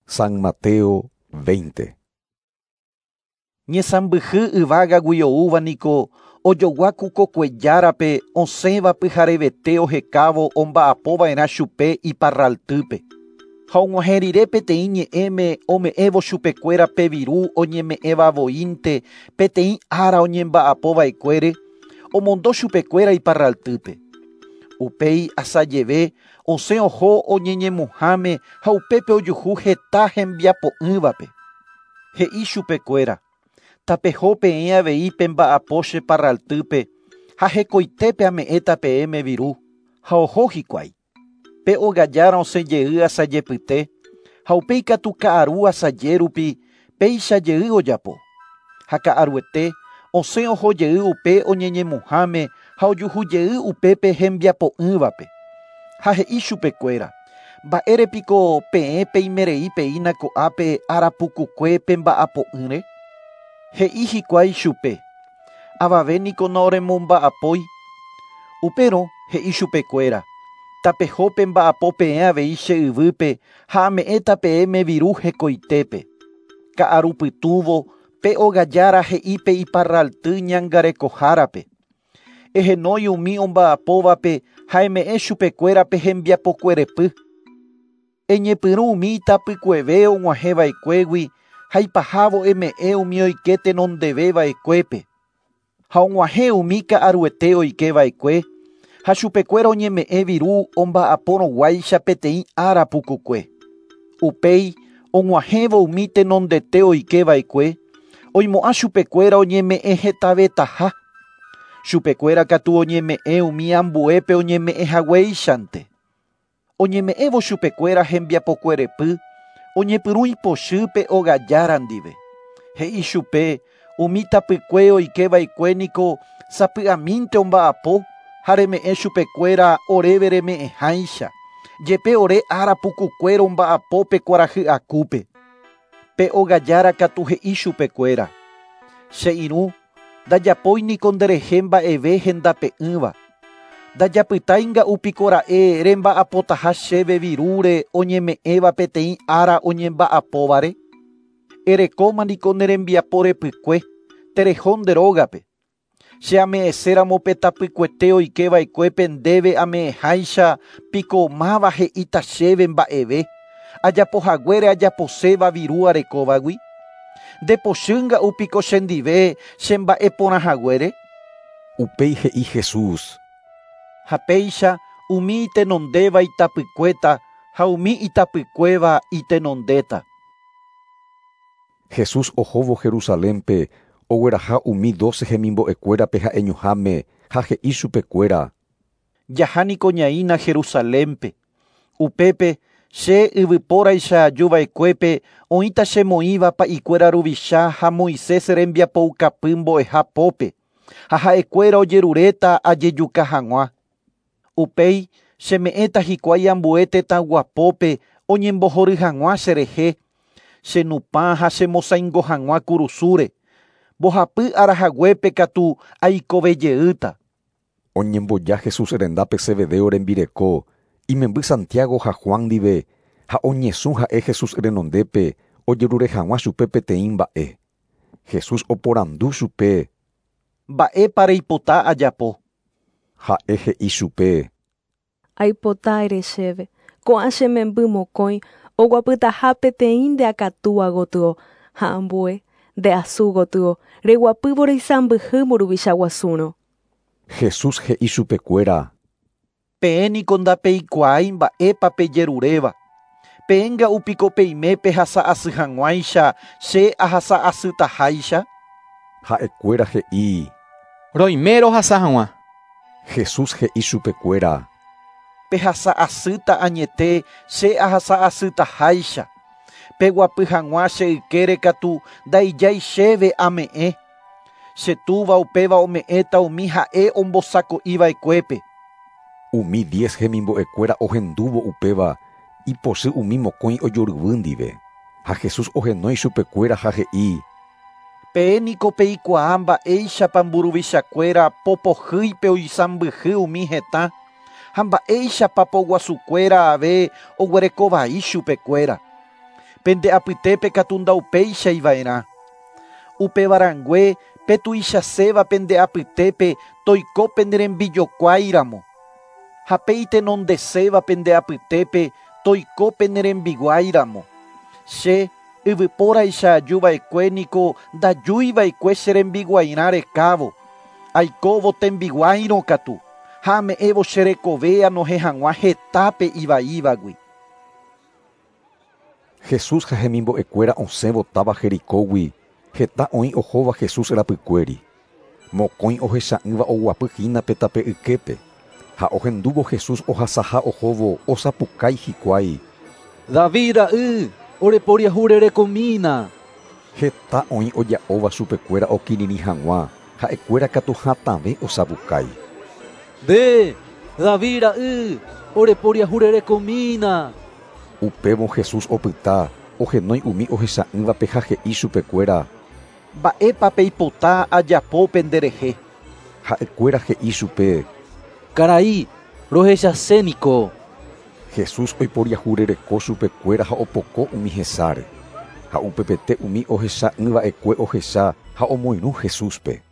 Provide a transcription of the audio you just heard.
San Mateo 20. Ñesãmbyhy yvágagui oúvaniko ojoguáku kokuejárape osẽva pyharevete ohekávo omba'apova'erã chupe iparraltýpe. Ha og̃uahẽ rire peteĩ ñe'ẽme ome'ẽvo chupekuéra peviru oñeme'ẽvavoínte peteĩ ára oñemba'apova'ekuére omondo chupekuéra iparraltýpe. Upéi asajeve osẽ oho oñeñemuháme ha upépe ojuhu heta hembiapo'ỹvape. He'i chupekuéra: tapeho peẽ avei pe mba'apo cheparraltýpe ha hekoitépe ame'ẽta peẽme viru. Ha oho hikuái. Pe ogajára osẽjey asajepyte ha upéi katu ka'aru asaje rupi péichajey ojapo. Ha ka'aruete osẽ ohojey upe oñeñemuháme ha ojuhujey upépe hembiapo'ỹvape. Ha he'i chupekuéra: mba'érepiko peẽ peimerei peína ko'ápe arapukukue pe mba'apo'ỹre. He'i hikuái chupe: avavéniko naoremomba'apói. Upérõ he'i chupekuéra: tapeho pe mba'apo peẽ avei che yvýpe ha ame'ẽta peẽme viru hekoitépe. Ka'aru pytũvo pe ogajára he'ípe iparralty ñangarekohárape: ehenói umi omba'apóvape ha eme'ẽ chupekuérape hembiapokuerepy. Eñepyrũ umi itapykueve og̃uahẽva'ekuégui ha ipahávo eme'ẽ umi oike tenondeveva'ekuépe. Ha og̃uahẽ umi ka'aruete oikeva'ekue ha chupekuéra oñeme'ẽ viru omba'aporõguáicha peteĩ ára pukukue. Upéi og̃uahẽvo umi tenondete oikeva'ekue oimo'ã chupekuéra oñeme'ẽ hetavetaha. Chupekuéra katu oñeme'ẽ umi ambuépe oñeme'ẽhaguéichante. Oñeme'ẽvo chupekuéra hembiapokuerepy oñepyrũ ipochýpe ogajára ndive. He'i chupe umi tapykue oikeva'ekuéniko sapy'amínte omba'apo ha reme'ẽ chupekuéra oréve reme'ẽháicha, jepe ore ára pukukuéra omba'apo pe kuarahy akúpe. Pe ogajára katu he'i chupekuéra: che irũ, ndajapóiniko nderehe mba'eve hendape'ỹva. Ndajapytáinga'upiko ra'e remba'apotaha chéve virúre oñeme'ẽva peteĩ ára oñemba'apovare. Erekómaniko nerembiapo repykue, tereho nde rógape. Che ame'ẽséramo pe tapykuete oikeva'ekuépe ndéve ame'ẽháicha piko máva he'íta chéve mba'eve, ajapohaguére ajaposéva viru arekóvagui. Ndepochýnga'upiko chendive chemba'eporãhaguére. Upéi he'i Jesús: Ha péicha umi itenondéva itapykuéta ha umi itapykuéva itenondéta. Jesús ohóvo Jerusalénpe ogueraha umi 12 hemimbo'ekuérape ha'eñuháme ha he'i chupekuéra: jahániko ñaína Jerusalénpe. Upépe che yvypóraicha ajuva'ekuépe oĩta chemoĩva pa'ikuéra ruvicha ha Moisés rembiapoukapy mbo'eha pópe ha ha'ekuéra ojeruréta ajejuka hag̃ua. Upéi cheme'ẽta hikuái ambue tetã guapópe oñembohory hag̃ua cherehe, chenupã ha chemosãingo hag̃ua kurusúre. Mbohapy arahaguépe katu aikovejeýta. Oñemboja Jesús rendápe Zebedeo rembireko, imemby Santiago ha Juan ndive, ha oñesũ ha'e Jesús renondépe ojerure hag̃ua chupe peteĩ mba'e. Jesús oporandu chupe: mba'épa reipota ajapo. Ha'e he'i chupe: aipota ere chéve, ko'ã che memby mokõi oguapytaha peteĩ ndeakatúva gotyo ha ambue ndeasu gotyo reguapývo reisãmbyhy mburuvicha guasúrõ. Jesús he'i chupekuéra: peẽniko ndapeikuaái mba'épa pejeruréva. Peẽnga'upiko peimépe hasa'asy hag̃uáicha che ahasa'asýtaháicha. Ha'ekuéra he'i: roimérõ hasa hag̃ua. Jesús he'i chupekuéra: pehasa'asýta añete che ahasa'asýtaháicha. Peguapy hag̃ua che ykére katu ndaijái chéve ame'ẽ. Che túva upéva ome'ẽta umi ha'e ombosako'iva'ekuépe. Umi 10 hemimbo'ekuéra ohendúvo upéva, ipochy umi mokõi ojoryvy ndive. Ha Jesús ohenói chupekuéra ha he'i: peẽniko peikuaa mba'éichapa mburuvichakuéra popohýipe oisãmbyhy umi hetã ha mba'éichapa poguasukuéra ave oguerekovai chupekuéra. pende apytépe katu ndaupéichaiva'erã. Upevarangue petuichaséva pende apytépe toiko pende rembijokuáiramo. Ha peitenondeséva pende apytépe toiko pende rembiguáiramo. Che yvypóraicha ajuva'ekue niko ndajúiva'ekue che rembiguairã rekávo. Aikóvo tembiguáirõ katu. Ha ame'ẽvo che rekove anohe hag̃ua hetápe ivaívagui. Jesús ha hemimbo'ekuéra osẽvo táva Jericógui, heta oĩ ohóva Jesús rapykuéri. Mokõi ohecha'ỹva oguapyhína pe tape yképe. Ha ohendúvo Jesús ohasaha ohóvo osapukái hikuái. David ra'y, oreporiahu rerekomína. Heta oĩ oja'óva chupekuéra okirirĩ hag̃ua, ha'ekuéra katu hatãve osapukái. David ra'y, oreporiahu rerekomína. Upévo Jesús opyta, ohenói umi ohecha'ỹvape ha he'i chupekuéra. Mba'épa peipota ajapo penderehe. Ha'ekuéra he'i chupe. Karai, rohechaséniko. Jesús oiporiahu rereko chupekuéra ha opoko umi hesáre. Ha upepete umi ohecha'ỹva'ekue ohecha ha omoirũ Jesúspe.